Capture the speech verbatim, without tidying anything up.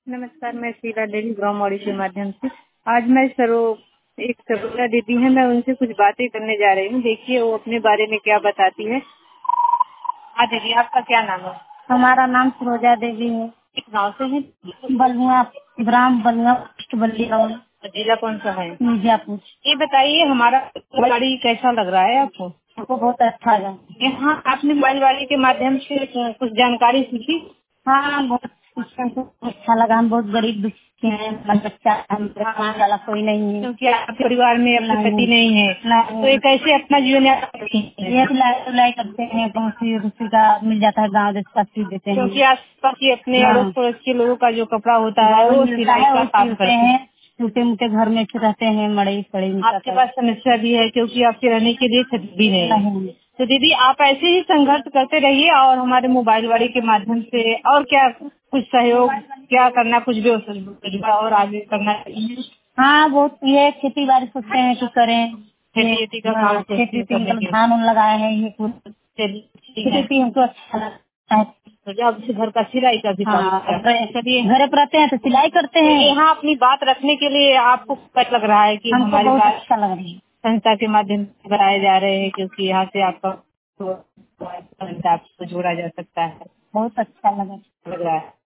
नमस्कार, मैं शीला देवी ब्रह्मवाड़ी के माध्यम से। आज मैं सरो एक सरोजा दीदी है, मैं उनसे कुछ बातें करने जा रही हूँ। देखिए वो अपने बारे में क्या बताती है। हाँ दीदी, आपका क्या नाम है? हमारा नाम सरोजा देवी है। किस गाँव से है? बलुआ ग्राम बलुआ पोस्ट बल्ली जिला कौन सा है? मिर्जापुर। ये बताइए, हमारा गाड़ी कैसा लग रहा है आपको? हमको बहुत अच्छा लगा। यहाँ आपने मोबाइल के माध्यम से कुछ जानकारी सीखी? हाँ, बहुत हमको अच्छा लगा। हम बहुत गरीब दुखी हैं, हमारा बच्चा हमारे खाने वाला कोई नहीं है, क्योंकि आपके परिवार में अपने पति नहीं है, नहीं। तो ये कैसे अपना जीवन यापन ये सिलाई उलाई करते हैं, तो फिर उसी का मिल जाता है, गाँव देश का सी देते हैं। क्योंकि आस पास के अपने हाँ। अड़ोस पड़ोस के लोगों का जो कपड़ा होता है वो सिलाई का काम करते हैं। टूटे मुटे घर में रहते हैं, मड़ई पड़े। आपके पास समस्या भी है क्योंकि आपके रहने के लिए छत भी नहीं है। तो दीदी, आप ऐसे ही संघर्ष करते रहिए और हमारे मोबाइल वाड़ी के माध्यम से और क्या कुछ सहयोग क्या करना, कुछ भी हो सकता और आगे करना चाहिए। हाँ, बहुत ये खेती बाड़ी सोचते हैं कि करें। खेती खेती का काम खेती करने के धान उन लगाए हैं, ये खेती हमको अच्छा लगता है। तो जब से घर का सिलाई का भी काम चलिए, घर पर रहते हैं तो सिलाई करते हैं। यहाँ अपनी बात रखने के लिए आपको कैसा लग रहा है कि हमारी बहुत बात अच्छा लग रहा है। संस्था के माध्यम से कराए जा रहे हैं, क्योंकि यहाँ से आपका आपको जोड़ा जा सकता है। बहुत अच्छा लगा लग रहा है।